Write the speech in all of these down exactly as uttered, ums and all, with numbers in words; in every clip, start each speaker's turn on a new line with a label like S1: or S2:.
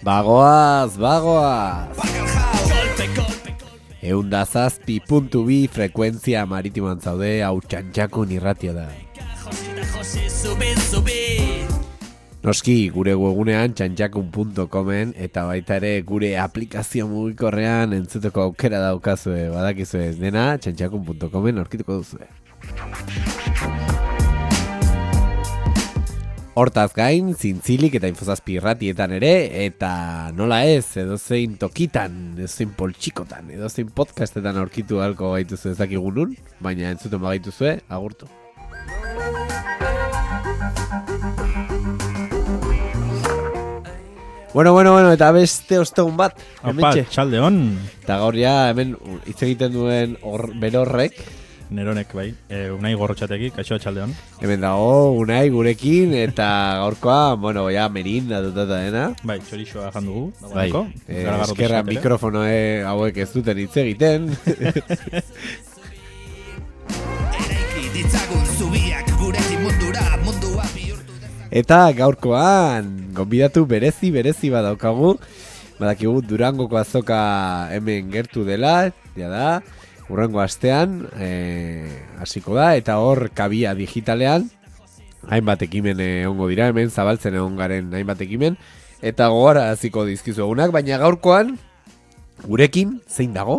S1: Bagoaz, bagoaz. Eunda zazpi puntu bi frekuentzia maritimoan zaude, hau Txantxakun irratia da. Noski, gure webgunean txantxakun puntu comen eta baita ere gure aplikazio mugikorrean entzuteko aukera daukazue, badakizue ez dena, txantxakun puntu comen aurkituko duzue. Hortaz gain, zintzilik eta infozazpi irratietan ere, eta nola ez, edozein tokitan, edozein poltsikotan, edozein podcastetan aurkitu halko gaituzu ezakigunun, baina entzuten bagaituzue, agurtu. Bueno, bueno, bueno, eta beste ostegun bat, hementxe.
S2: Opa, txalde hon.
S1: Eta gaur ja, hemen hitz egiten duen or, berorrek.
S2: Neronek bai, e, Unai Gorrotxategi, kaixo txalde hon.
S1: Hemen dago, Unai gurekin, eta gaurkoa, bueno, ja, merin, datutata dena.
S2: Bai, txorixoa jandugu.
S1: Bai, eh, eskerra mikrofono eh, hauek ez duten hitz egiten. Eta gaurkoan, gonbidatu berezi, berezi badaukagu. Badakigu Durangoko azoka hemen gertu dela, ja da. Urrengo astean hasiko e, da, eta hor kabia digitalean hainbat ekimen egongo dira, hemen zabaltzen egon garen hainbat ekimen, eta gogora hasiko dizkizu egunak, baina gaurkoan gurekin zein dago?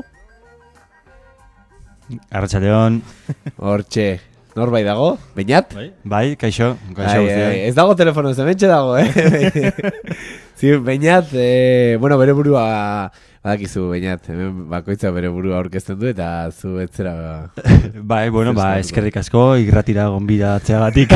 S3: Arratsaldeon.
S1: Hortxe, norbait dago? Beñat?
S3: Bai, bai kaixo. kaixo
S1: ai, ai, ez dago telefono, zementxe dago, eh? Zi, Beñat, eh, bueno, bere burua... Badakizu, Beñat, hemen bakoitza bere burua aurkezten du eta zu etzera...
S3: Bai, bueno, ba, eskerrik asko, irratira gonbidatzeagatik.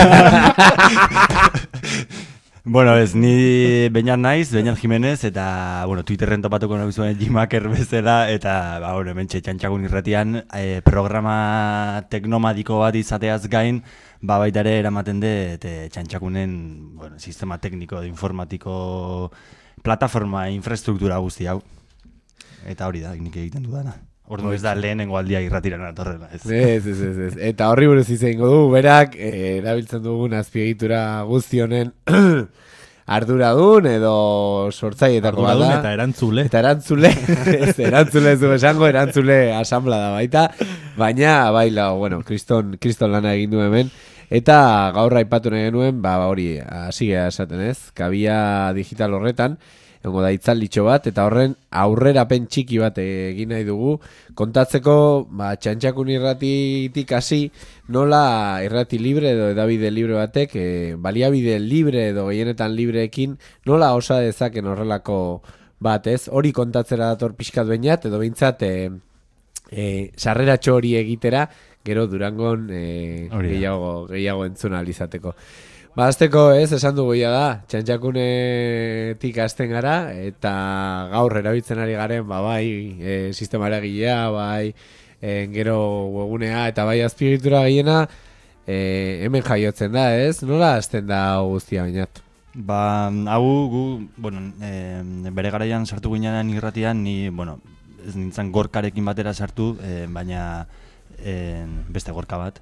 S3: Bueno, ez, ni Beñat naiz, Beñat Jimenez, eta, bueno, Twitterren topatuko nahi zuen Jimaker bezala, eta, ba, bueno, mentxe Txantxakun irratian, eh, programa teknomadiko bat izateaz gain, ba, baita ere eramaten de, eta Txantxakunen, bueno, sistema tekniko, informatiko, plataforma, infrastruktura guzti hau. Eta hori da, nik egiten dudana. Ordu ez da lehenengo aldia irratiran atorrela, ez?
S1: Ez, ez, ez, ez. Eta horri buruz izango du, berak, eh, erabiltzen dugun azpiegitura guzti honen arduradun edo sortzaietako bada.
S2: Arduradun eta erantzule.
S1: Eta erantzule, ez, erantzule ez du esango, erantzule asamblea da baita. Baina, baila, bueno, kriston, kriston lana egin du hemen. Eta gaur aipatu nahi genuen, ba hori, hasi gara esaten ez, kabia digital horretan, egongo da itzalditxo bat, eta horren aurrerapen txiki bat egin nahi dugu, kontatzeko ba, Txantxakun irratitik hasi nola irrati libre edo edabide libre batek, e, baliabide libre edo gehienetan libreekin, nola osa dezaken horrelako bat ez, hori kontatzera dator pixkat Beñat, edo behintzat e, e, sarreratxo hori egitera, gero Durangon e, gehiago, gehiago entzuna alizateko. Ba, azteko ez, esan dugu ia da, Txantxakunetik hasten gara, eta gaur erabiltzen ari garen, ba, bai, e, sistema eragilea, bai, e, gero webgunea, eta bai azpiegitura gehiena, e, hemen jaiotzen da, ez? Nola hasten da guztia Beñat?
S3: Ba, hau gu, bueno, e, bere garaian sartu ginean irratian, ni, bueno, ez nintzen gorkarekin batera sartu, e, baina e, beste gorka bat.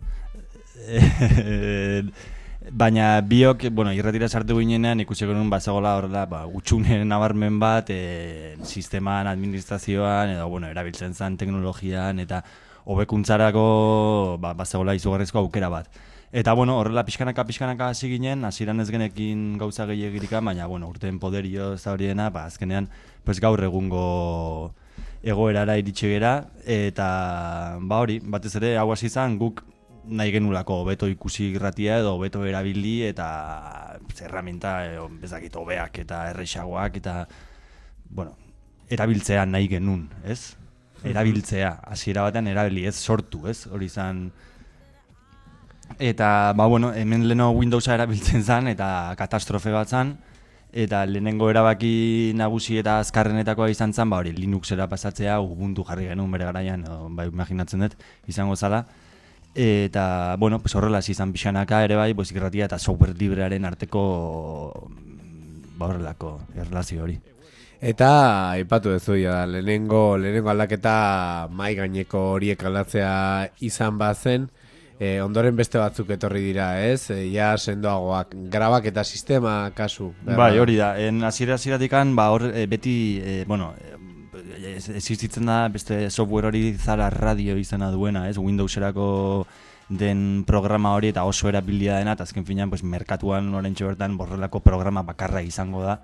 S3: Baina biok, bueno, irratira sartu ginenean ikusiko nuen bazegola horrela, ba, utxune nabarmen bat, e, sisteman, administrazioan, edo, bueno, erabiltzen zen teknologian, eta hobekuntzarako ba, bazegola izugarrizko aukera bat. Eta, bueno, horrela pixkanaka, pixkanaka hasi ginen, hasieran ez genekin gauza gehiagirika, baina, bueno, urten poderio ez da hori dena, ba, azkenean, pues gaur egungo egoerara iritsi gera, eta, ba hori, batez ere, hau hasi zen, guk nahi genulako hobeto ikusi irratia edo hobeto erabili eta herramienta bezakit hobeak eta errexagoak eta bueno, erabiltzea nahi genuen, ez? Erabiltzea, hasiera batean erabili, ez sortu, ez? Hori izan eta ba bueno, hemen leno Windowsa erabiltzen zen eta katastrofe bat zen eta lehenengo erabaki nagusi eta azkarrenetakoa izan zen, ba hori Linuxera pasatzea, Ubuntu jarri genuen bere garaian, edo, bai imaginatzen dut izango zala. Eta, bueno, pues horrela izan pixanaka ere bai, pues irratia eta software librearen arteko ba horrelako erlazio hori.
S1: Eta aipatu duzu ja, lehenengo, lehenengo aldaketa mai gaineko horiek aldatzea izan bazen, E, ondoren beste batzuk etorri dira, ez? E, ja sendoagoak, grabak eta sistema kasu.
S3: Bai, hori da. En hasiera hasieratik ba hor e, beti e, bueno, e, existitzen da beste software hori Zara Radio izena duena, ez? Windowserako den programa hori eta oso erabilia dena, eta azken finean pues merkatuan oraintxe bertan borrelako programa bakarra izango da.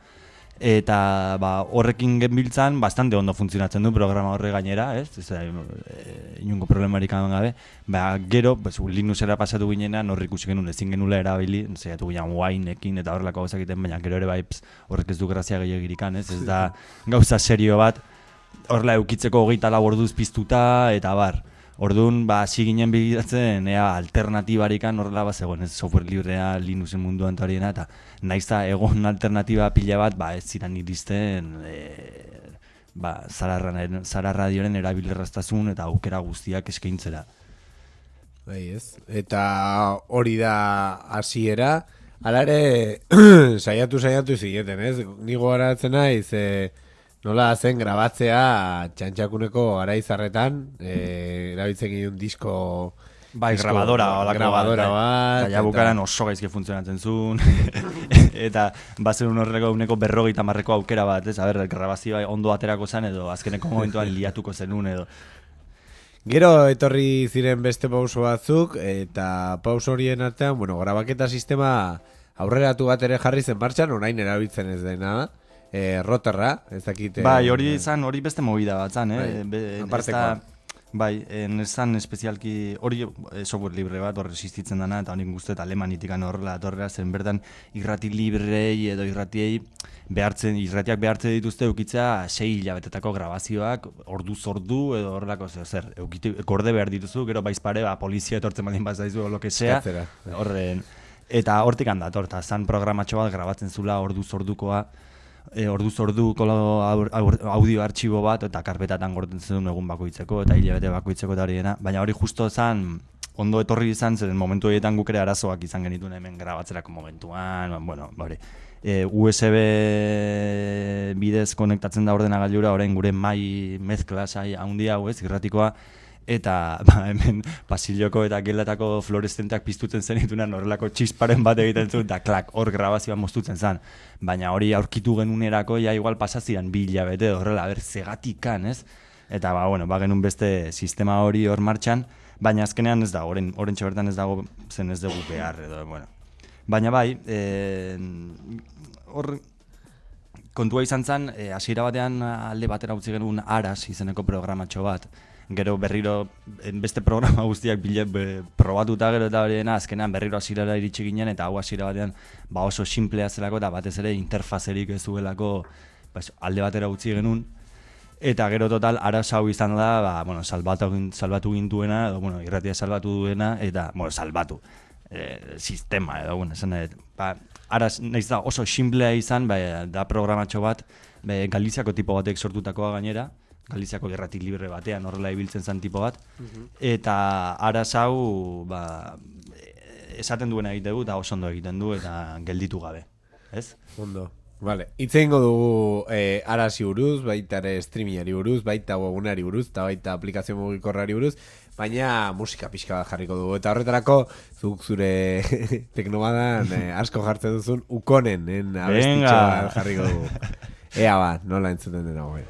S3: Eta ba, horrekin genbiltzan bastante ondo funtzionatzen du programa horre gainera, ez? Ez da, e, inungo problemarik gabe. Ba, gero, pues, Linuxera pasatu ginenan horrik ikusi genuen ezin genula erabili, zeiatu ginean Wineekin eta horrelako gauzak egiten, baina gero ere bai horrek ez du grazia gehiagirikan, ez? Ez da gauza serio bat, horrela eukitzeko hogeita lau orduz piztuta eta bar. Orduan, ba, hasi ginen begiratzen, ea, alternatibarikan horrela bat zegoen, ez software librea Linuxen munduan eta horiena, eta naizta egon alternatiba pila bat, ba, ez ziren iristen, e, ba, Zara Radioren erabilerraztasun eta aukera guztiak eskaintzera.
S1: Bai, ez. Eta hori da hasiera, hala ere, saiatu saiatu zineten, ez? Ni gogoratzen naiz, e, nola zen grabatzea txantxakuneko garaizarretan, e, erabiltzen ginen disko...
S3: Bai, disko, grabadora, olako
S1: grabadora bat.
S3: bat eta ja bukaran oso gaizke funtzionatzen zuen. Eta bazen horreko uneko berrogeita marreko aukera bat, ez? A ber, grabazioa ondo aterako zen edo azkeneko momentuan liatuko zenun edo.
S1: Gero etorri ziren beste pauso batzuk, eta pauso horien artean, bueno, grabaketa sistema aurreratu bat ere jarri zen martxan, orain erabiltzen ez dena da. E, roterra, ez dakite...
S3: Bai, hori izan, hori beste movida bat zan, eh?
S1: Bai,
S3: apartekoa. Bai, ez zan espezialki, hori e, software libre bat, horre existitzen dana, eta honik guztet alemanitik horrela, horrela, zen bertan irrati librei edo irratiei behartzen, irratiak behartzen dituzte eukitzea sei hilabetetako grabazioak, orduz ordu edo horrelako zer, zer eukite, korde behar dituzu, gero baizpare, ba, polizia etortzen badin bat zaizu, lo que sea, horren, eta hortik handator, eta zan programatxo bat grabatzen zula orduz ordukoa, E, orduz orduko audio artxibo bat eta karpetatan gorten zen egun bakoitzeko eta hilabete bakoitzeko eta horiena, baina hori justo zen ondo etorri izan zen momentu horietan guk ere arazoak izan genituen hemen grabatzerako momentuan, bueno, hori e, U S B bidez konektatzen da ordenagailura orain gure mai mezkla sai handi hau ez irratikoa, eta ba, hemen pasilloko eta gelatako fluoreszenteak piztutzen zenitunan horrelako txisparen bat egiten zuen, eta klak, hor grabazioa moztutzen zen. Baina hori aurkitu genunerako, ja igual pasazian bi hilabete horrela, ber, zegatikan, ez? Eta ba, bueno, ba, genuen beste sistema hori hor martxan, baina azkenean ez da, oren, oren txabertan ez dago, zen ez dugu behar, edo, bueno. Baina bai, e, hor... kontua izan zen, e, hasiera batean alde batera utzi genuen Aras izeneko programatxo bat, gero berriro beste programa guztiak bile, be, probatuta gero eta horiena azkenean berriro hasierara iritsi ginen eta hau hasiera batean ba oso simplea zelako eta batez ere interfazerik ez duelako ba, alde batera utzi genuen eta gero total Aras hau izan da ba, bueno, salbatu, salbatu gintuena edo bueno, irratia salbatu duena eta bueno, salbatu e, sistema edo bueno, esan da ba, Aras nahiz da oso simplea izan ba, da programatxo bat ba, Galiziako tipo batek sortutakoa gainera Galiziako irrati libre batean horrela ibiltzen zen tipo bat, uh-huh. Eta Aras hau ba, esaten duena egiten du eta oso ondo egiten du eta gelditu gabe, ez?
S1: Ondo, vale. Itze ingo dugu eh, Arasi buruz, baita ere streamingari buruz, baita webunari buruz, eta baita aplikazio mugikorrari buruz, baina musika pixka bat jarriko dugu. Eta horretarako, zuk zure teknomadan eh, asko jartzen duzun ukonen abestitxo bat jarriko dugu. Ea ba, nola entzuten dena hori.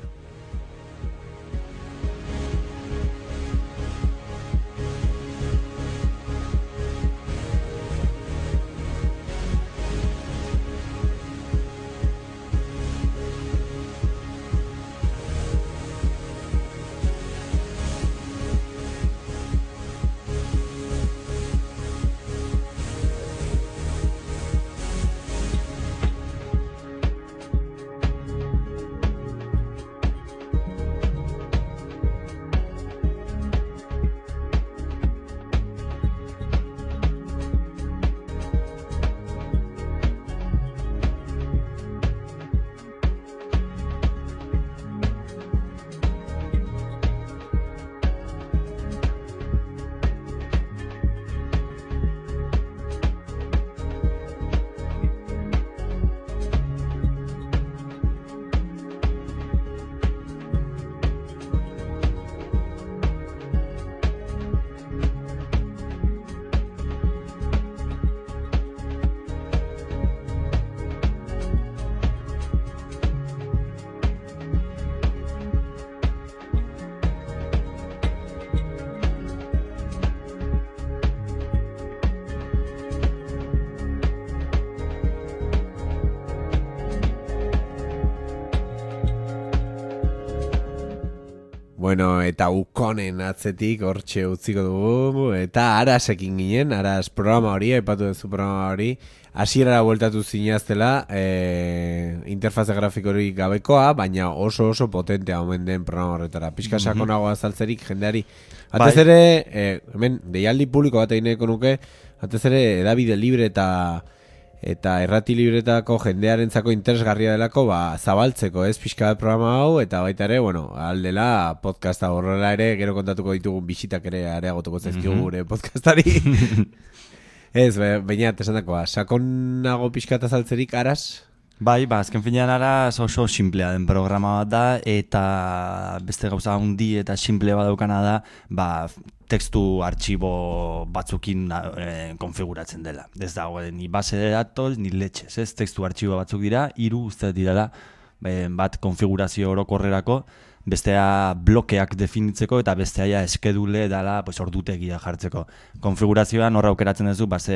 S1: Bueno, eta ukonen atzetik hortxe utziko dugu, eta Arasekin ginen, Aras programa hori, aipatu duzu programa hori, hasierara bueltatu zinaztela, e, interfaze grafikorik gabekoa, baina oso oso potentea omen den programa horretara. Pixka sakonago azaltzerik jendeari. Batez ere, e, hemen, deialdi publiko bat egineko nuke, batez ere, edabide libre eta eta errati libretako jendearentzako interesgarria delako, ba, zabaltzeko, ez, pixka bat programa hau, eta baita ere, bueno, aldela podcasta horrela ere, gero kontatuko ditugun bisitak ere areagotuko zaizkigu gure podcastari. Ez, baina, esan dakoa, sakonago pixka eta zaltzerik, Aras?
S3: Bai, ba, azken finean Aras oso simplea den programa bat da, eta beste gauza handi eta simple bat daukana da, ba, tekstu artxibo batzukin e, konfiguratzen dela. Ez dago, ni base de datos, ni letxez, ez? Tekstu artxibo batzuk dira, hiru uste direla, bat konfigurazio orokorrerako, bestea blokeak definitzeko eta bestea ja eskedule dela pues, ordutegia jartzeko. Konfigurazioan horra aukeratzen duzu, base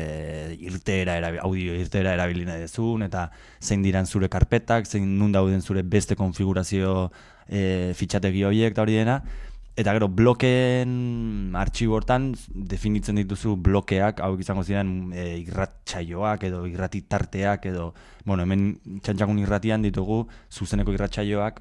S3: irteera, erabil, audio irteera erabili nahi duzun, eta zein diran zure karpetak, zein nun dauden zure beste konfigurazio e, fitxategi horiek eta hori dena. Eta gero, blokeen artxibo hortan definitzen dituzu blokeak, hau izango ziren e, irratsaioak edo irratitarteak edo, bueno, hemen txantxakun irratian ditugu zuzeneko irratsaioak,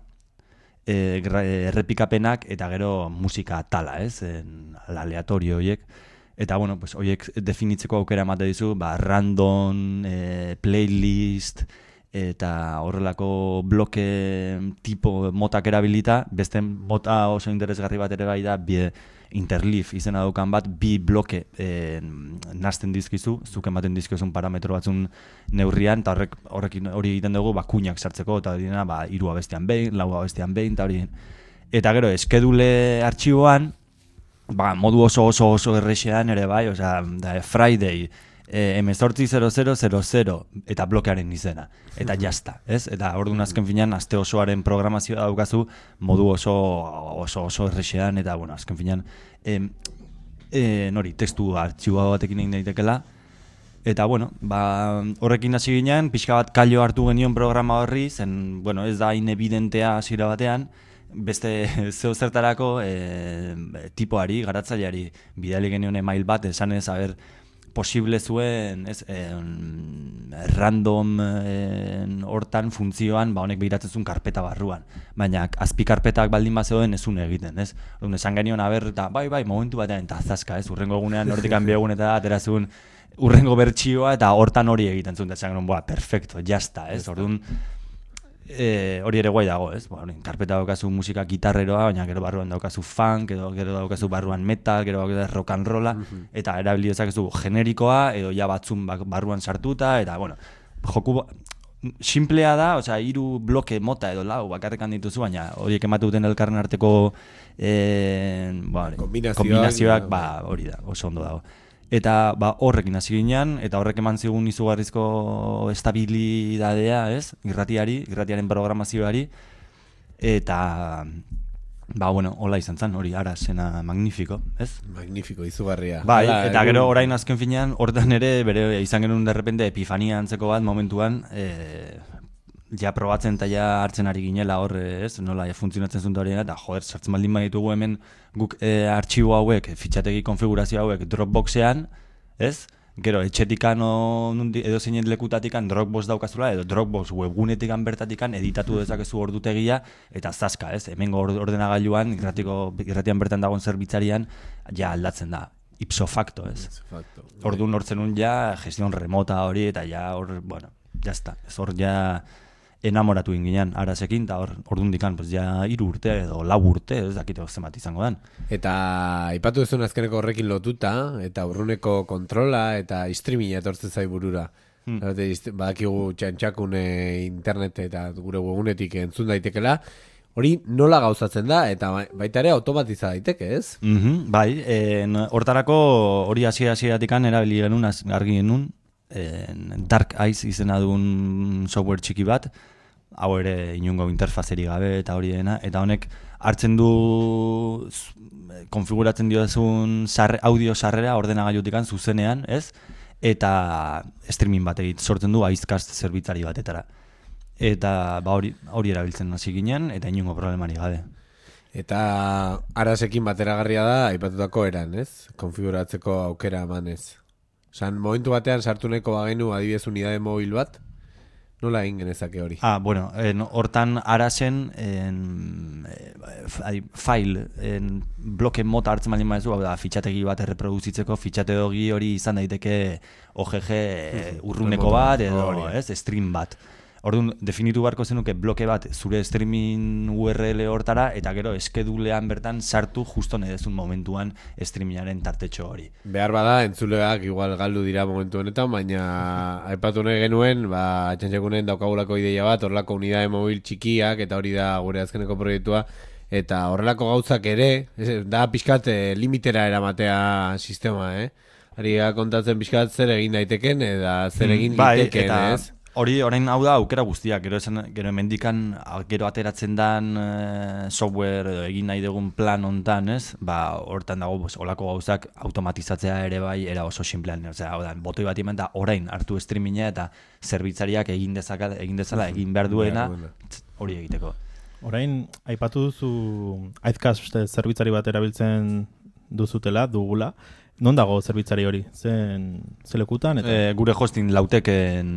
S3: e, errepikapenak eta gero musika tala, ez? En, aleatorio horiek. Eta, bueno, pues, horiek definitzeko aukera emate dizu, ba, random, e, playlist, eta horrelako bloke tipo motak erabilita, beste mota oso interesgarri bat ere bai da, bi interleaf izena daukan bat, bi bloke e, nazten dizkizu, zuk ematen dizkizun parametro batzun neurrian, eta horrek, horrekin hori egiten dugu, ba, kuinak sartzeko, eta dira, ba, hiru abestian behin, lau abestian behin, eta hori. Eta gero, eskedule artxiboan, ba, modu oso oso oso errexean ere bai, osea, da, Friday, emezortzi zero zero zero zero eta blokearen izena, eta jazta, ez? Eta orduan azken finean, aste osoaren programazioa daukazu, modu oso oso oso errexean, eta bueno, azken finean, e, e, nori, tekstu artxiboa batekin egin daitekela, eta bueno, ba, horrekin hasi ginen, pixka bat kailo hartu genion programa horri, zen, bueno, ez da inevidentea hasiera batean, beste zeo zertarako e, tipoari, garatzaileari, bidali genion email bat, esan ez, haber, posible zuen, ez, en, random en, hortan funtzioan, ba honek behiratzen zuen karpeta barruan, baina azpi karpetak baldin bat zeuden ezun egiten, ez? Orduan esan genion, aber, eta bai, bai, momentu batean, eta azazka, ez, urrengo egunean, nortikan biegun eta atera zuen urrengo bertsioa, eta hortan hori egiten zuen, eta esan genion, boa, perfecto, jazta, ez, orduan, E, hori ere guai dago, ez? Ba, karpeta daukazu musika gitarreroa, baina gero barruan daukazu funk, edo gero daukazu barruan metal, gero daukazu rock and rolla, mm-hmm. eta erabili dezakezu generikoa, edo ja batzun barruan sartuta, eta, bueno, joku simplea da, osea, hiru bloke mota edo lau bakarrekan dituzu, baina horiek emate duten elkarren arteko e, ba, kombinazioak, kombinazioak ba, hori da, oso ondo dago. Eta ba, horrekin hasi ginean, eta horrek eman zigun izugarrizko estabilidadea, ez? Irratiari, irratiaren programazioari, eta ba, bueno, hola izan zen, hori ara zena magnifiko, ez?
S1: Magnifiko, izugarria.
S3: Bai, Hala, eta egun... gero orain azken finean, hortan ere, bere izan genuen derrepende epifania antzeko bat momentuan, e, ja probatzen eta ja hartzen ari ginela hor, ez? Nola ja funtzionatzen zuen horiena, eta joder, sartzen baldin baditugu hemen guk e, artxibo hauek, fitxategi konfigurazio hauek Dropboxean, ez? Gero, etxetikan edo zeinen lekutatikan Dropbox daukazula, edo Dropbox webgunetikan bertatikan editatu dezakezu ordutegia, eta zaska, ez? Hemengo ordenagailuan, irratiko, irratian bertan dagoen zerbitzarian, ja aldatzen da. Ipso facto, ez? Orduan hortzen un ja gestion remota hori, eta ja hor, bueno, jazta. Ez hor ja enamoratu inginan Arasekin, eta hor ordundikan, pues ja hiru urte edo lau urte, ez dakite zenbat izango dan.
S1: Eta aipatu duzun azkeneko horrekin lotuta, eta urruneko kontrola, eta streaminga etortzen zai burura. Hmm. Badakigu txantxakun internet eta gure webunetik entzun daitekela, hori nola gauzatzen da, eta baita ere automatiza daiteke, ez?
S3: Mm-hmm, bai, en, hortarako hori hasiera-hasieratik erabili genuen, argi genuen, en, Dark Eyes izena duen software txiki bat, hau ere inungo interfazeri gabe eta hori dena, eta honek hartzen du konfiguratzen diozun sarre, audio sarrera ordenagailutikan zuzenean, ez? Eta streaming bat egit sortzen du Icecast zerbitzari batetara. Eta ba hori hori erabiltzen hasi ginen eta inungo problemari gabe.
S1: Eta arasekin bateragarria da, aipatutako eran, ez? Konfiguratzeko aukera emanez. Osan, momentu batean sartu nahiko bagenu adibidez unidade mobil bat, nola egin genezake hori?
S3: Ah, bueno, en, hortan arazen en, eh, file, en, bloke mota hartzen baldin badezu, hau da, fitxategi bat erreproduzitzeko, fitxategi hori izan daiteke O G G urruneko bat, edo, ez, stream bat. Orduan, definitu beharko zenuke bloke bat zure streaming U R L hortara, eta gero eskedulean bertan sartu justo nedezun momentuan streamingaren tartetxo hori.
S1: Behar bada, entzuleak igual galdu dira momentu honetan, baina aipatu nahi genuen, ba, txantxakunen daukagulako ideia bat, horrelako unidade mobil txikiak, eta hori da gure azkeneko proiektua, eta horrelako gauzak ere, da pixkat eh, limitera eramatea sistema, eh? Ari kontatzen pixkat zer egin daiteken, eta zer egin mm, bai, liteken, eta... ez?
S3: Hori, orain hau da aukera guztiak, gero esan, gero hemendikan gero ateratzen dan e, software edo egin nahi dugun plan hontan, ez? Ba, hortan dago pues, olako gauzak automatizatzea ere bai era oso simplean, osea, hau da, botoi bat imen da orain hartu streaminga eta zerbitzariak egin dezaka, egin dezala, egin behar duena hori egiteko.
S2: Orain aipatu duzu Aizcast zerbitzari bat erabiltzen duzutela, dugula. Non dago zerbitzari hori? Zen zelekutan eta
S3: e, gure hosting lauteken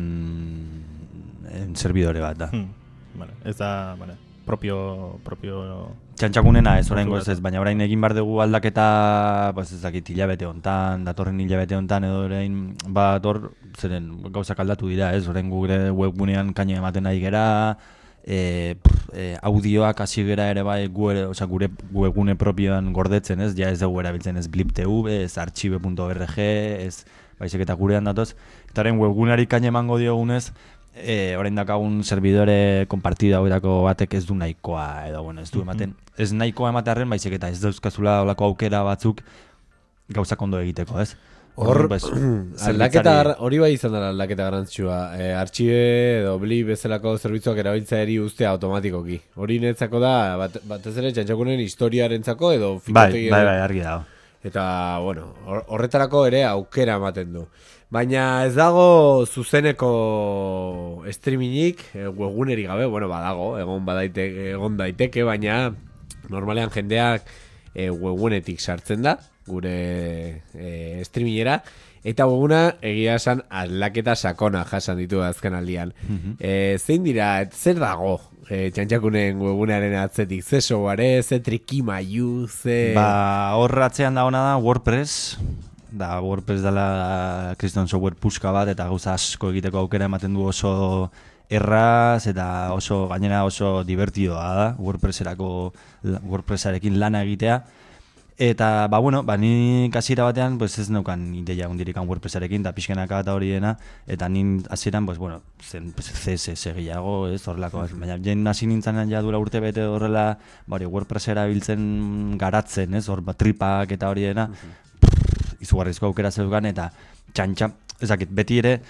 S3: en servidore bat da.
S2: Hmm. Vale, ez da, vale, propio propio
S3: txantxakunena ez oraingo ez, ez, baina orain egin bar dugu aldaketa, pues ez dakit hilabete hontan, datorren hilabete hontan edo orain bat hor zeren gauzak aldatu dira, ez? Orain gure webgunean kaina ematen ari gera. E, pff, e, audioak hasi gera ere bai gure, osea, gure webgune propioan gordetzen, ez? Ja ez dugu erabiltzen ez bliptv, ez archive punto org, ez baizik eta gurean datoz. Eta orain webguneari kaina emango diogunez, e, orain dakagun servidore konpartida hauetako batek ez du nahikoa edo bueno, ez du ematen. Ez nahikoa ematearren baizik eta ez dauzkazula olako aukera batzuk gauzak ondo egiteko, ez?
S1: Hor, aldaketa hori bai izan da aldaketa garantzua. E, artxibe edo blip bezalako zerbitzuak erabiltzea eri ustea automatikoki. Hori netzako da, bat, batez ere txantxakunen historiarentzako edo
S3: bai, bai, bai, argi dago.
S1: Eta, bueno, horretarako ere aukera ematen du. Baina ez dago zuzeneko streamingik, e, webguneri gabe, bueno, badago, egon badaiteke, egon daiteke, baina normalean jendeak e, webgunetik sartzen da, gure e, streamingera, eta webguna egia esan aldaketa sakona jasan ditu azken aldian. Mm-hmm. E, zein dira, zer dago e, txantxakunen webgunearen atzetik? Ze software, ze trikimaiu, ze...
S3: Ba, hor atzean dagoena da WordPress, da WordPress dela kriston software puska bat, eta gauza asko egiteko aukera ematen du oso erraz, eta oso gainera oso divertidoa da, WordPresserako, WordPressarekin lana egitea. Eta, ba, bueno, ba, ni hasiera batean, pues ez neukan ideia hundirikan WordPressarekin, da pixkenaka eta hori dena, eta nin hasieran, pues, bueno, zen pues, C S S gehiago, ez, horrelako, baina jen hasi nintzanean ja dura urte bete horrela, ba, hori WordPressera biltzen garatzen, ez, hor, ba, tripak eta hori dena, uh-huh. izugarrizko aukera zeukan, eta txantxa, ezakit, beti ere,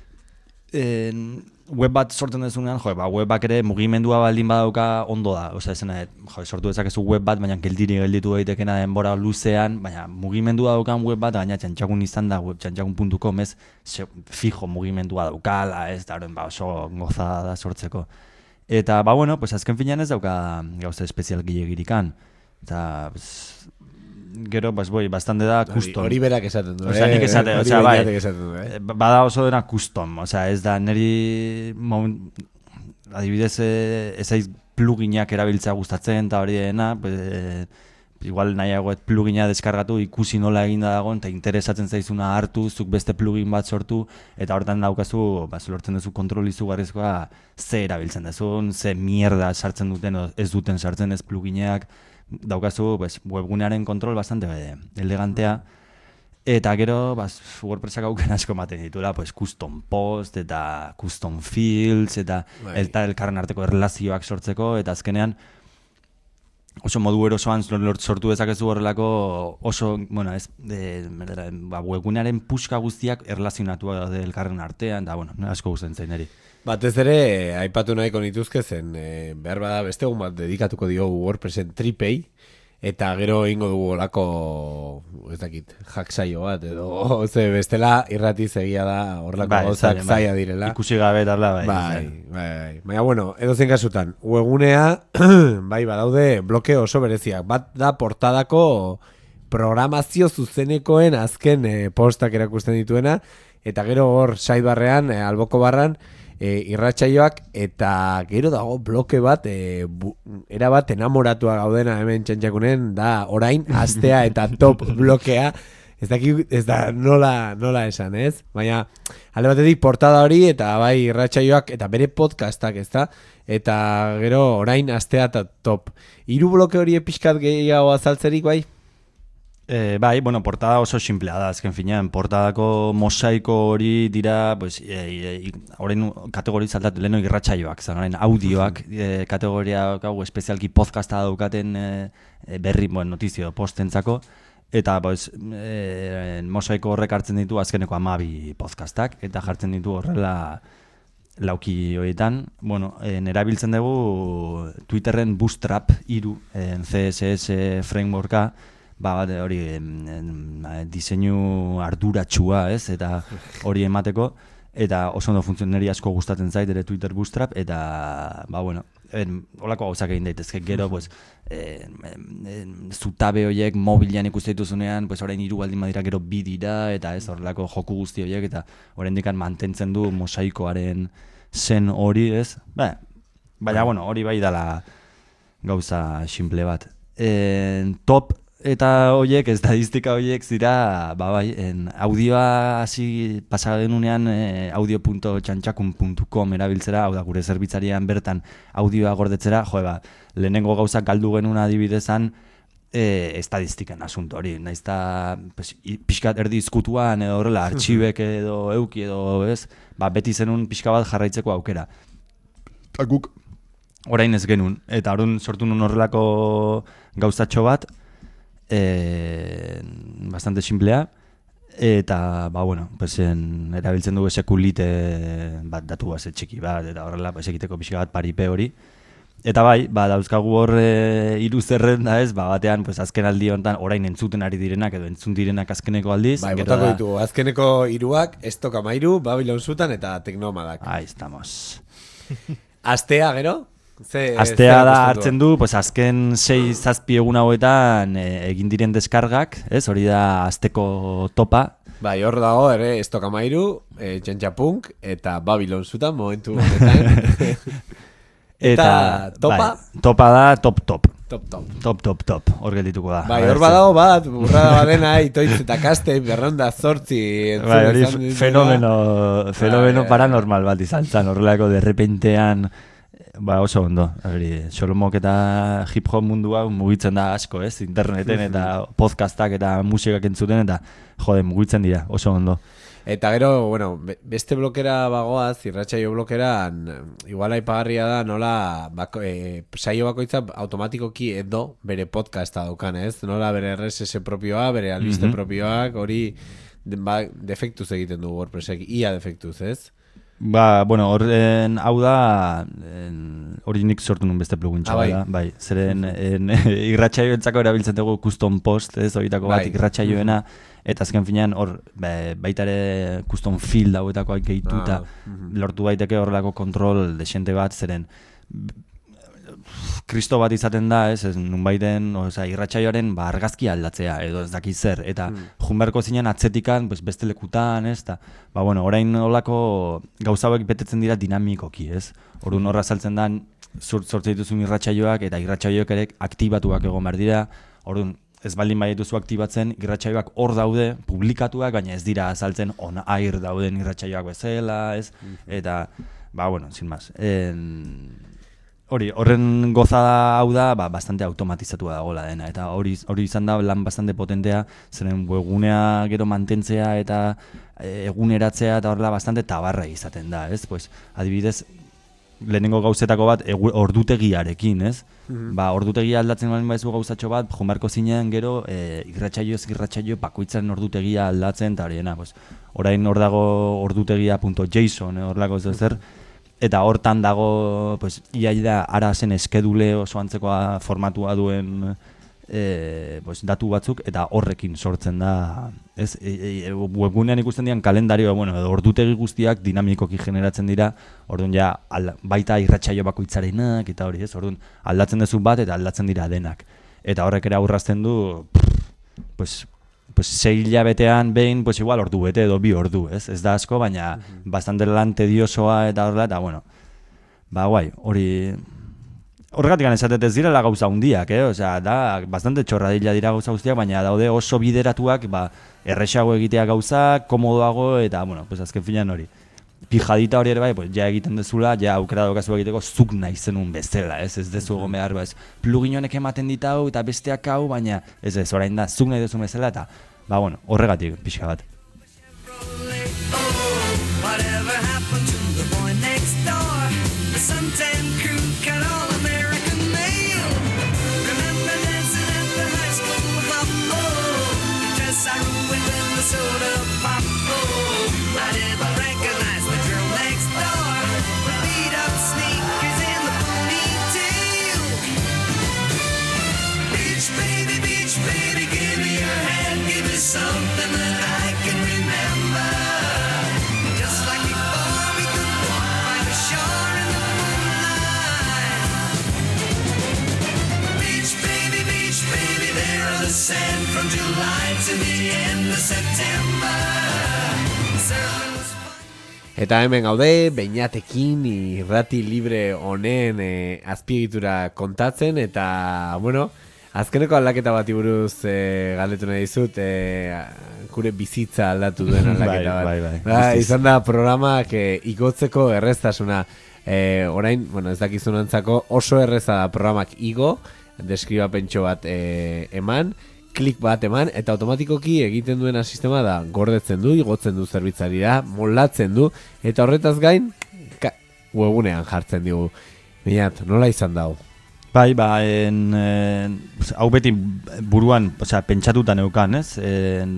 S3: en, web bat sortzen dezunean, jo, ba, webak ere mugimendua baldin badauka ondo da. Osea, esena, jo, sortu dezakezu web bat, baina geldiri gelditu daitekena denbora luzean, baina mugimendua daukan web bat, baina txantxakun izan da, web txantxakun puntu com, ez, fijo mugimendua daukala, ez, da horren, ba, oso gozada da sortzeko. Eta, ba, bueno, pues azken finean ez dauka gauza espezial gilegirikan. Eta, pues, gero, pues, boi, bastante da custom.
S1: Hori berak esaten du, eh?
S3: Osea, nik esaten, osea, bai,
S1: esaten du, eh?
S3: Bada oso dena custom, osea, ez da, neri, moment, adibidez, ez aiz pluginak erabiltzea gustatzen, eta hori dena, pues, eh, igual nahiagoet plugina deskargatu, ikusi nola eginda dagoen, eta interesatzen zaizuna hartu, zuk beste plugin bat sortu, eta hortan daukazu, ba, lortzen duzu kontrol izugarrizkoa, ze erabiltzen duzun, ze mierda sartzen duten, ez duten sartzen ez pluginak, daukazu pues, webgunearen kontrol bastante elegantea, eta gero pues, WordPressak aukera asko ematen ditula, pues, custom post eta custom fields eta eta elkarren arteko erlazioak sortzeko, eta azkenean oso modu erosoan sortu dezakezu horrelako oso, bueno, ez, de, ba, webgunearen puska guztiak erlazionatua daude elkarren artean, da, bueno, asko gustatzen zain neri.
S1: Batez ere, aipatu nahiko nituzke zen, e, behar bada beste egun bat dedikatuko diogu WordPressen tripei, eta gero ingo dugu olako, ez dakit, jaksaio bat, edo, ze bestela irrati zegia da, horrelako
S3: Bai,
S1: gauzak
S3: zailen,
S1: zaila
S3: bai.
S1: direla.
S3: Ikusi gabe darla, bai.
S1: Bai, bai, bai. Baina, bueno, edo zen kasutan, webgunea, bai, badaude bloke oso bereziak. Bat da portadako programazio zuzenekoen azken eh, postak erakusten dituena, eta gero hor sidebarrean, eh, alboko barran, eh, irratsaioak, eta gero dago bloke bat, eh, bu, era bat enamoratua gaudena hemen txantxakunen, da orain astea eta top blokea, ez daki, ez da nola, nola esan, ez? Baina, alde batetik portada hori, eta bai irratsaioak, eta bere podcastak, ez da? Eta gero orain astea eta top. Hiru bloke hori pixkat gehiago azaltzerik, bai?
S3: E, bai, bueno, portada oso simplea da, azken finean, portadako mosaiko hori dira, pues, e, e, orain kategori saltatu leheno irratsaioak, zan, orain audioak, e, kategoria hau espezialki podcasta daukaten e, berri, bueno, notizio postentzako, eta pues, e, mosaiko horrek hartzen ditu azkeneko hamabi podcastak, eta jartzen ditu horrela lauki horietan, bueno, en erabiltzen dugu Twitterren Bootstrap hiru, en C S S frameworka, ba, hori diseinu arduratsua, ez, eta hori emateko, eta oso ondo funtzionari asko gustatzen zait ere Twitter Bootstrap, eta, ba, bueno, en, olako gauzak egin daitezke, gero, pues, en, en, en, zutabe horiek mobilean ikuste dituzunean, pues, orain hiru baldin badira gero bi dira, eta ez, horrelako joku guzti horiek, eta oraindik mantentzen du mosaikoaren zen hori, ez, ba, baina, bueno, hori bai dala gauza simple bat. En, top eta horiek, estadistika horiek zira, ba bai, en audioa hasi pasa denunean e, audio punto txantxakun puntu com erabiltzera, hau da gure zerbitzarian bertan audioa gordetzera, jo, ba, lehenengo gauzak galdu genuen adibidezan e, estadistikan asunto hori, naizta pues, pixkat erdi izkutuan edo horrela, artxibek edo euki edo ez, ba, beti zenun pixka bat jarraitzeko aukera. Guk orain ez genuen, eta orduan sortu nun horrelako gauzatxo bat, E, bastante simplea, eta, ba, bueno, pues en, erabiltzen dugu sekulite bat datu base txiki bat, eta horrela, pues, egiteko pixka bat paripe hori. Eta bai, ba, dauzkagu hor e, hiru zerrenda ez, ba, batean, pues, azken aldi honetan orain entzuten ari direnak, edo entzun direnak azkeneko aldiz.
S1: Bai, botako ditugu, azkeneko hiruak, Estok Amairu, Babilon Zutan eta Teknomadak.
S3: Ahí estamos.
S1: Astea, gero? Ze,
S3: Astea da hartzen du, pues azken sei zazpi egun hauetan e, egin diren deskargak, ez? Hori da asteko topa.
S1: Bai, hor dago ere Estok Amairu, e, Txantxapunk eta Babilon Zutan momentu honetan. eta, eta topa?
S3: Bai, topa da top top.
S1: Top top.
S3: Top top top, hor geldituko da.
S1: Bai, hor badago bat, burrada badena, itoitz eta kaste, berronda zortzi.
S3: Bai, hori fenomeno, fenomeno bai, paranormal bat izan zan, horrelako derrepentean. Ba, oso ondo, hori, Solomok eta hip-hop mundua mugitzen da asko, ez? Interneten eta podcastak eta musikak entzuten eta, jode, mugitzen dira, oso ondo.
S1: Eta gero, bueno, beste blokera bagoaz, irratsaio blokera, igual aipagarria da, nola, bako, e, saio bakoitza automatikoki edo bere podcasta daukan, ez? Nola bere R S S propioa, bere albiste mm-hmm. propioak, hori ba, defektuz egiten du WordPressek, ia defektuz, ez?
S3: Ba, bueno, horren hau da, hori nik sortu nun beste plugin txaba
S1: ah,
S3: da, bai, zeren irratsaioentzako erabiltzen dugu custom post, ez, horietako bat irratsaioena, eta azken finean hor baita ere custom field hauetakoak gehituta, ah, lortu baiteke horrelako kontrol desente bat, zeren kristo bat izaten da, ez, ez nunbaiten, oza, irratsaioaren ba, argazkia aldatzea, edo ez dakiz zer, eta mm. junberko zinen atzetikan, pues, beste lekutan, ez, eta, ba, bueno, orain olako gauza hauek betetzen dira dinamikoki, ez, orduan horra saltzen da, sortze dituzun irratsaioak, eta irratsaioak ere aktibatuak egon behar dira, orduan, ez baldin bai dituzu aktibatzen, irratsaioak hor daude, publikatuak, baina ez dira azaltzen on air dauden irratsaioak bezala, ez, eta, ba, bueno, sin más, en... Hori, horren gozada hau da, ba, bastante automatizatua dagoela dena, eta hori hori izan da lan bastante potentea, zeren webgunea gero mantentzea eta eguneratzea eta horrela bastante tabarra izaten da, ez? Pues, adibidez, lehenengo gauzetako bat egu, ordutegiarekin, ez? Mm-hmm. Ba, ordutegia aldatzen baldin baizu gauzatxo bat, jomarko zinean gero e, irratsaio ez irratsaio bakoitzaren ordutegia aldatzen eta horiena, pues, orain hor dago ordutegia punto json, horrelako ez zer, eta hortan dago, pues, iaia ara zen eskedule oso antzekoa formatua duen e, pues, datu batzuk eta horrekin sortzen da, ez, e, e, webgunean ikusten dian kalendarioa, bueno, edo ordutegi guztiak dinamikoki generatzen dira, orduan ja alda, baita irratsaio bakoitzarenak eta hori, ez, orduan aldatzen duzu bat eta aldatzen dira denak. Eta horrek ere aurrazten du, pues, pues sei hilabetean behin, pues igual ordu bete edo bi ordu, ez? Ez da asko, baina uh-huh. bastante lan tediosoa eta horrela, eta bueno, ba guai, hori... Horregatik esatet ez direla gauza hundiak, eh? Osea, da, bastante txorradila dira gauza guztiak, baina daude oso bideratuak, ba, erresago egitea gauzak, komodoago, eta, bueno, pues azken finan hori. Pijadita hori ere bai, pues, ja egiten dezula, ja aukera daukazu egiteko zuk nahi zenun bezala, ez? Ez dezu egon behar, ba, ez, plugin honek ematen ditau eta besteak hau, baina ez ez, orain da, zuk nahi dezu bezala, eta, ba, bueno, horregatik, pixka bat.
S1: Something that I can remember, just like before we could walk by the shore in the moonlight. Beach baby, beach baby, there on the sand from July to the end of September. Eta hemen gaude, Beñatekin irrati libre honen eh, azpiegitura kontatzen, eta, bueno, azkeneko aldaketa bati buruz e, galdetu nahi dizut, e, gure bizitza aldatu duen aldaketa bat. Bai, bai, bai. Ba, izan da programak e, igotzeko erreztasuna. E, orain, bueno, ez dakizunantzako oso erreza da programak igo, deskribapentxo bat e, eman, klik bat eman, eta automatikoki egiten duena sistema da gordetzen du, igotzen du zerbitzarira, moldatzen du, eta horretaz gain, ka, webunean jartzen digu. Miat, nola izan dau?
S3: Bai, ba, en, en, hau beti buruan, osea, pentsatuta neukan, ez? En,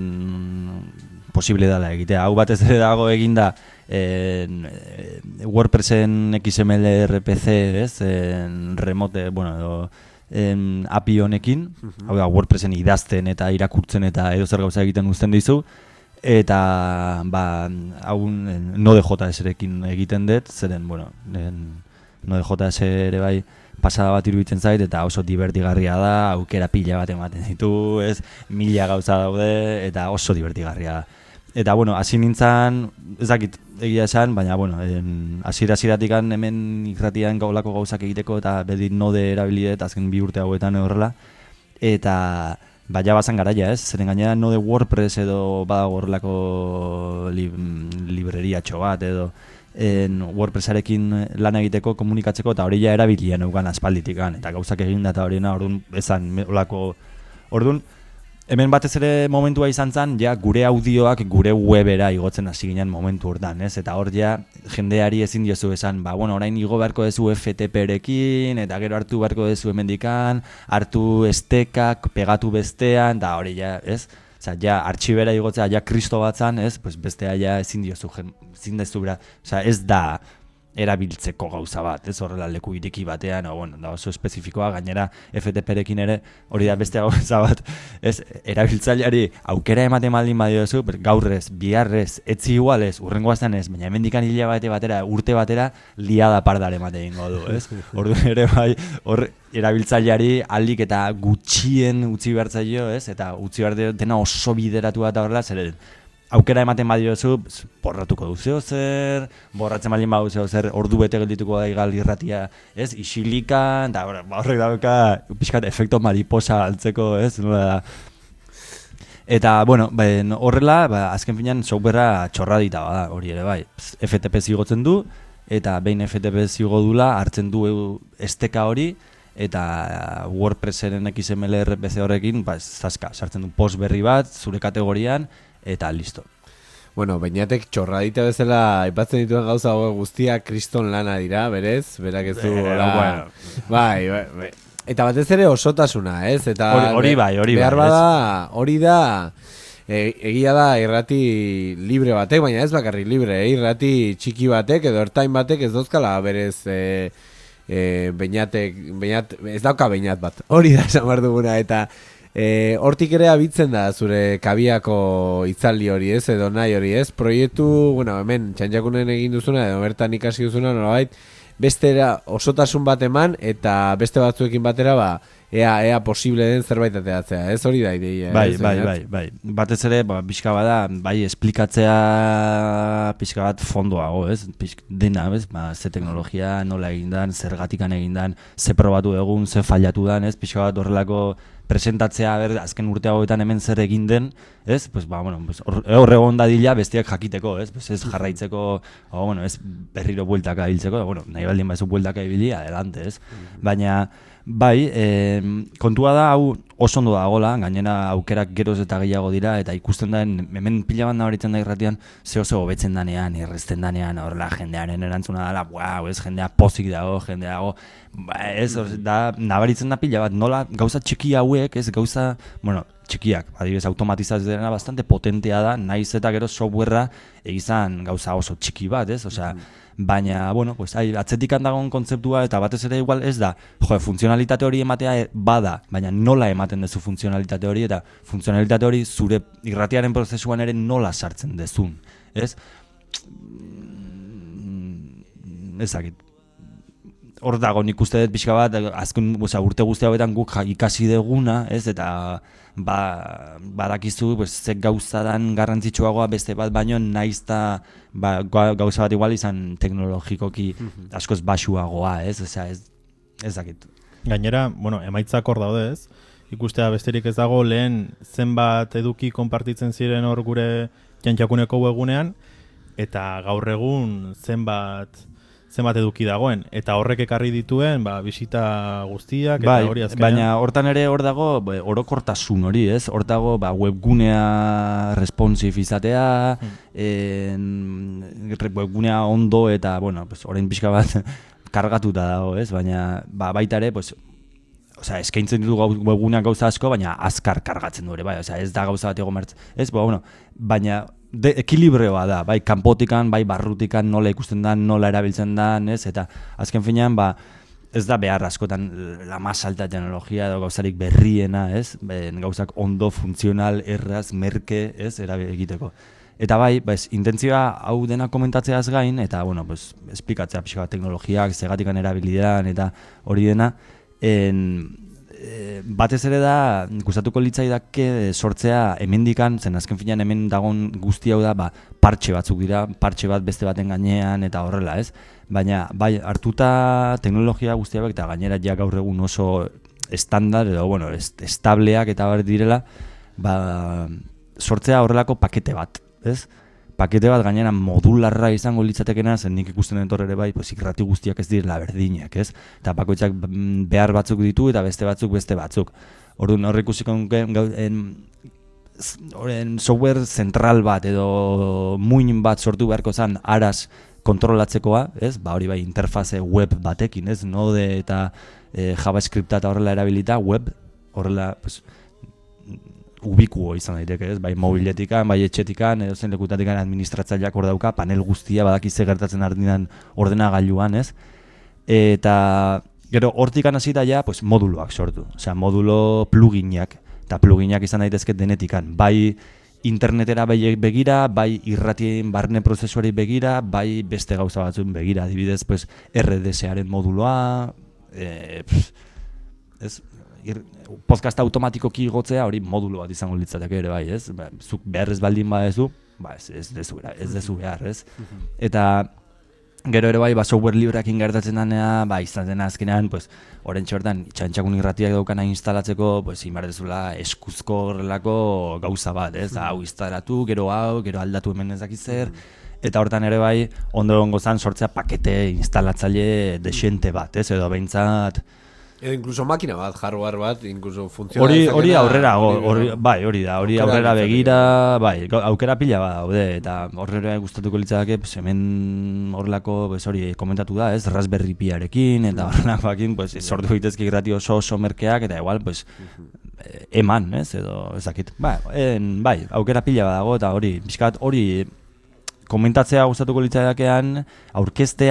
S3: posible dela egitea. Hau batez ere dago eginda en, WordPressen X M L R P C, ez? En, remote, bueno, edo, en, A P I honekin, uh-huh. Hau da, WordPressen idazten eta irakurtzen eta edo zer gauza egiten uzten dizu, eta, ba, hau Node.js-erekin egiten dut, zeren, bueno, en, Node.js ere bai, pasada bat iruditzen zait, eta oso divertigarria da, aukera pila bat ematen ditu, ez, mila gauza daude, eta oso divertigarria da. Eta, bueno, hasi nintzen, ez dakit egia esan, baina, bueno, hasiera-hasieratik hemen irratian gaulako gauzak egiteko, eta beti Node erabilidet, azken bi urte hauetan horrela, eta, ba, ja bazan garaia, ez, zeren gainera Node WordPress edo badago horrelako lib, libreriatxo bat, edo, en WordPressarekin lan egiteko, komunikatzeko, eta hori ja erabilia neukan aspalditikan, eta gauzak egin da eta horiena, orduan, ezan, olako, orduan, hemen batez ere momentua izan zen, ja, gure audioak gure webera igotzen hasi ginen momentu hortan, ez? Eta hor ja, jendeari ezin diozu esan, ba, bueno, orain igo beharko dezu F T P-rekin, eta gero hartu beharko dezu hemendikan, hartu estekak, pegatu bestean, eta hori ja, ez? Osa, ja, artxibera igotzea, ja, kristo batzan, ez? Pues bestea ja ezin diozu, ezin dezu bera, osa, ez da erabiltzeko gauza bat, ez horrela leku ireki batean, o, bueno, da oso espezifikoa, gainera F T P-rekin ere, hori da beste gauza bat, ez, erabiltzaileari aukera ematen maldin badiozu, gaurrez, biharrez, etzi igualez, urrengo azten ez, baina hemendikan hilabete batera, urte batera, liada pardare ematen egingo du, ez? Orduan ere bai, hor erabiltzaileari aldik eta gutxien utzi behartzaio, ez? Eta utzi behar dena oso bideratu bat horrela, zer aukera ematen badiozu, borratuko duzeo zer, borratzen baldin baduzeo zer, ordu bete geldituko da igal irratia, ez, isilikan, eta horrek dauka, pixkat, efekto mariposa altzeko, ez, nola da. Eta, bueno, ben, horrela, ba, azken finean, softwarea txorradita bada, hori ere bai, F T P zigotzen du, eta behin F T P zigo dula, hartzen du esteka hori, eta WordPresseren X M L R P C horrekin, ba, zaska, sartzen du post berri bat, zure kategorian, eta listo.
S1: Bueno, Beñatek txorradita bezala aipatzen dituen gauza hauek guztiak kriston lana dira, berez? Berak ez du, eh, bueno. bai, bai, bai. Eta batez ere osotasuna, ez? Eta
S3: hori bai, hori bai.
S1: Behar bada, hori da, e, egia da irrati libre batek, baina ez bakarrik libre, eh? Irrati txiki batek edo ertain batek ez dozkala berez e, e, beinatek, beinat, ez dauka beinat bat, hori da esan behar duguna, eta e, hortik ere abitzen da zure kabiako itzaldi hori ez, edo nahi hori ez, proiektu, bueno, hemen txantxakunen egin duzuna, edo bertan ikasi duzuna, nolabait, bestera osotasun bat eman, eta beste batzuekin batera, ba, ea, ea posible den zerbait ateratzea, ez hori da ideia.
S3: Bai,
S1: ez,
S3: bai, bai, bai. Batez ere, ba, pixka bada, bai, esplikatzea pixka bat fondoago, ez? Pixka, dena, ez? Ba, ze teknologia, nola egindan, zergatikan egindan, ze probatu egun, ze fallatu dan, ez? Pixka bat horrelako presentatzea, ber, azken urte hauetan hemen zer egin den, ez? Pues, ba, bueno, pues, hor egon dadila bestiak jakiteko, ez? Pues, ez jarraitzeko, o, bueno, ez berriro bueltaka hiltzeko, bueno, nahi baldin baizu bueltaka ibili, adelante, ez? Baina, bai, eh, kontua da, hau oso ondo dagoela, gainera aukerak geroz eta gehiago dira, eta ikusten da, hemen pila bat nabaritzen da irratian, ze oso hobetzen danean, irrezten danean, horrela jendearen erantzuna dela, wow, ez, jendea pozik dago, jendea dago, ba, ez, da, nabaritzen da pila bat, nola, gauza txiki hauek, ez, gauza, bueno, txikiak, adibidez, automatizazioa dena bastante potentea da, naiz eta gero softwarea egizan gauza oso txiki bat, ez, osea, baina, bueno, pues, hai, atzetikan dagoen kontzeptua eta batez ere igual ez da, jo, funtzionalitate hori ematea bada, baina nola ematen dezu funtzionalitate hori eta funtzionalitate hori zure irratiaren prozesuan ere nola sartzen dezun, ez? Ezakit. Hor dago nik uste dut pixka bat, azken oza, urte guzti hauetan guk ikasi deguna, ez, eta ba, badakizu pues, ze gauza dan garrantzitsuagoa beste bat baino naizta ba, gauza bat igual izan teknologikoki askoz basuagoa, ez, Osea, ez, ez dakit.
S2: Gainera, bueno, emaitzak hor daude, ez? Ikustea besterik ez dago, lehen zenbat eduki konpartitzen ziren hor gure Txantxakuneko webgunean, eta gaur egun zenbat zenbat eduki dagoen, eta horrek ekarri dituen ba, bisita guztiak, eta
S3: bai,
S2: hori azkenean.
S3: Baina hortan ere hor dago ba, orokortasun hori, ez? Hor dago ba, webgunea responsive izatea, hmm. en, webgunea ondo eta, bueno, pues, orain pixka bat kargatuta dago, ez? Baina ba, baita ere, pues, osea, eskaintzen ditu webguneak gauza asko, baina azkar kargatzen du ere, bai, osea, ez da gauza bat egon mertz, ez? Ba, bueno, baina de ekilibreoa da, bai kanpotikan, bai barrutikan nola ikusten da, nola erabiltzen da, ez? Eta azken finean, ba, ez da behar askotan la más alta teknologia edo gauzarik berriena, ez? Ben, gauzak ondo, funtzional, erraz, merke, ez? Erabil egiteko. Eta bai, ba, intentzioa hau dena komentatzeaz gain, eta, bueno, pues, esplikatzea pixka teknologiak, zegatikan erabilidean, eta hori dena, en, e, batez ere da, gustatuko litzaidake sortzea hemendikan, zen azken finean hemen dagon guzti hau da, ba, partxe batzuk dira, partxe bat beste baten gainean, eta horrela, ez? Baina, bai, hartuta teknologia guzti hauek, eta gainera ja gaur egun oso estandar, edo, bueno, est, estableak eta bar direla, ba, sortzea horrelako pakete bat, ez? Pakete bat gainera modularra izango litzatekena, zen nik ikusten dut ere bai, pues, irrati guztiak ez direla berdinak, ez? Eta bakoitzak behar batzuk ditu eta beste batzuk beste batzuk. Orduan horre ikusiko en software zentral bat edo muin bat sortu beharko zen araz kontrolatzekoa, ez? Ba hori bai interfaze web batekin, ez? Node eta e, JavaScripta eta horrela erabilita web, horrela, pues, ubikuo izan daiteke, ez? Bai mobiletikan, bai etxetikan, edo zen lekutatikan administratzaileak hor dauka, panel guztia badaki ze gertatzen ardinan ordenagailuan, ez? Eta gero hortikan hasita ja, pues, moduloak sortu. Osea, modulo pluginak, eta pluginak izan daitezke denetikan. Bai internetera begira, bai irratien barne prozesuari begira, bai beste gauza batzuen begira. Adibidez, pues, R D S-aren moduloa, eh, pff, ez? Podcast automatikoki igotzea hori modulo bat izango litzateke ere bai, ez? Ba, zuk behar ez baldin badezu, ba, ez, ez, dezu, ez dezu behar, ez? Eta gero ere bai, ba, software libreakin gertatzen denea, ba, izan dena azkenean, pues, orentxe hortan, Txantxakun irratiak daukana instalatzeko, pues, inbardezula eskuzko horrelako gauza bat, ez? Hau instalatu, gero hau, gero aldatu hemen ez dakiz zer, eta hortan ere bai, ondo egongo zan sortzea pakete instalatzaile desente bat, ez? Edo behintzat,
S1: edo incluso makina bat, hardware bat, incluso funtziona.
S3: Hori hori aurrera, hori, bai, hori da, hori aurrera begira, bai, aukera pila bat daude, eta horrera gustatuko litzateke, pues, hemen horrelako, pues, hori komentatu da, ez, Raspberry Piarekin, eta horrelakoakin, pues, sortu egitezki irrati oso oso merkeak, eta igual, pues, eman, ez, edo ezakit. Bai, en, bai, aukera pila bat dago, eta hori, pixkat, hori komentatzea gustatuko litzateke, aurkeztea,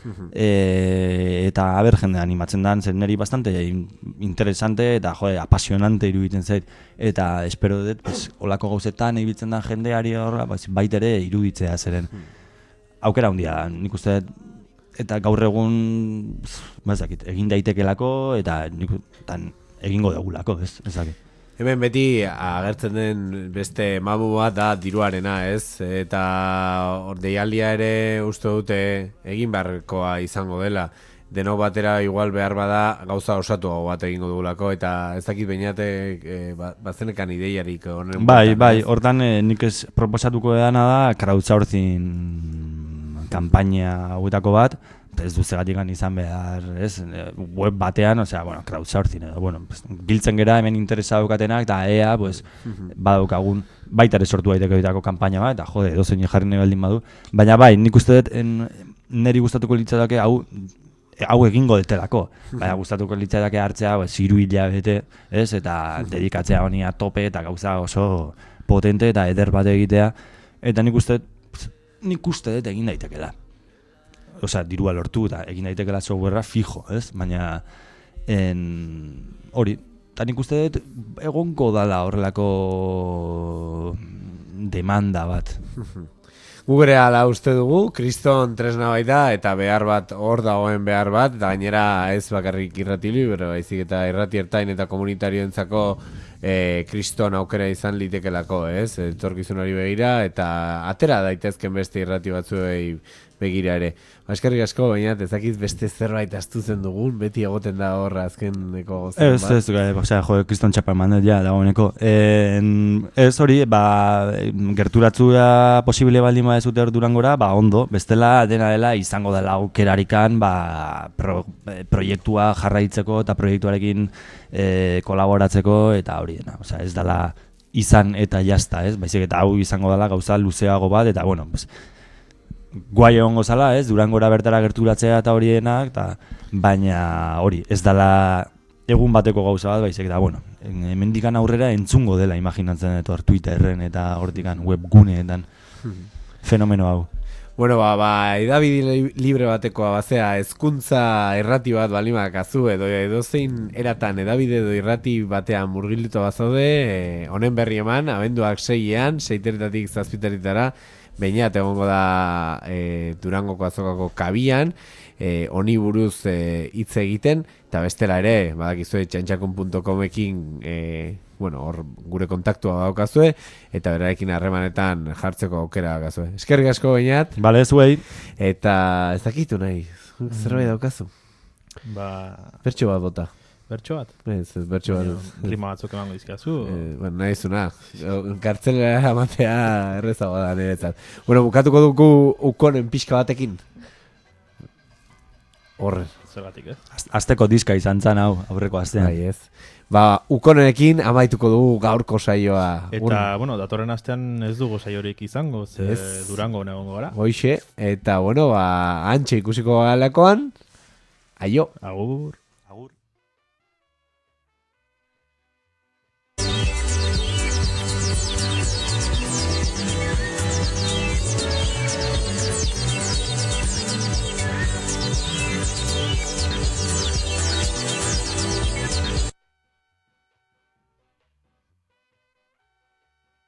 S3: e, eta aber jende animatzen da, zen niri bastante interesante eta jode, apasionante iruditzen zait, eta espero dut, pues, olako gauzetan ibiltzen da jendeari horra, pues, baitere iruditzea zeren. Aukera handia, nik uste dut, eta gaur egun, bazakit, egin daitekelako, eta nik tan, egingo degulako, ez, ezakit.
S1: Hemen beti agertzen den beste mamu bat da diruarena, ez? Eta hor deialdia ere uste dute egin beharrekoa izango dela. Denok batera igual behar bada gauza osatuago bat egingo dugulako, eta ez dakit beinatek e, bazenekan ideiarik honen.
S3: Bai, bai, hortan e, nik ez proposatuko edana da crowdsourcing kanpaina hauetako bat, ez duzegatik izan behar, ez, web batean, osea, bueno, crowdsourcing edo, bueno, pues, biltzen gera hemen interesa daukatenak, eta ea, pues, badaukagun, baita ere sortu daiteke bitako kanpaina bat, eta jode, dozein jarri nahi baldin badu, baina bai, nik uste dut, niri gustatuko litzateke, hau, hau egingo detelako, baina gustatuko litzateke hartzea, pues, hiru hilabete, ez, eta dedikatzea honi a tope, eta gauza oso potente, eta eder bat egitea, eta nik uste dut, nik uste dut egin daitekela. Osea, dirua lortu eta egin daitekela softwarea fijo, ez? Baina en hori, eta nik uste dut egongo dala horrelako demanda bat.
S1: Gu gure ala uste dugu, kriston tresna baita eta behar bat hor dagoen behar bat, eta gainera ez bakarrik irrati libre, baizik eta irrati ertain eta komunitarioentzako e, kriston aukera izan litekelako, ez? Etorkizunari begira eta atera daitezken beste irrati batzuei begira ere. Eskerrik asko, baina ez dakit beste zerbait astutzen dugun, beti egoten da hor azkeneko gozien bat.
S3: Ez, ez, osea, jo, kriston txapa eman dut, ja, dagoeneko. E, ez hori, ba, gerturatzua posible baldin badezute hor Durangora, ba, ondo, bestela dena dela izango dela aukerarikan, ba, pro, proiektua jarraitzeko eta proiektuarekin e, kolaboratzeko, eta hori dena, osea, ez dela izan eta jazta, ez, baizik eta hau izango dela gauza luzeago bat, eta, bueno, pues, guai egongo zala, ez, Durangora bertara gerturatzea eta hori denak, eta baina hori, ez dela egun bateko gauza bat, baizik eta, bueno, hemendikan aurrera entzungo dela imaginatzen dut hor Twitterren eta hortikan webguneetan fenomeno hau.
S1: Bueno, ba, ba, edabide libre batekoa bazea, hezkuntza errati bat balimak azu, edo edozein eratan edabide edo irrati batean murgilduta bazaude, honen berri eman, abenduak seian, seiteretatik zazpiteritara, Beñat egongo da e, Durangoko azokako kabian, e, honi buruz hitz e, egiten, eta bestela ere, badakizue txantxakun puntu comekin, e, bueno, hor gure kontaktua daukazue, eta berarekin harremanetan jartzeko aukera daukazue. Eskerrik asko, Beñat.
S3: Bale, zuei.
S1: Eta ez dakitu nahi, zerbait daukazu.
S2: Ba...
S1: Bertxo bat bota.
S2: Bertxo bat?
S1: Ez, ez bertxo bat.
S2: Rima batzuk emango izkazu.
S1: Eh, bueno, nahi zuna. Kartzelera amatea errezago da niretzat. Bueno, bukatuko dugu ukonen pixka batekin. Horre.
S2: Zergatik, ez?
S3: Azteko diska izan zan hau, aurreko astean.
S1: Bai, ez. Ba, ukonenekin amaituko dugu gaurko saioa.
S2: Eta, Un... bueno, datorren astean ez dugu saiorik izango, ze ez. Durango negongo gara.
S1: Hoixe, eta, bueno, ba, antxe ikusiko galakoan. Aio.
S2: Agur.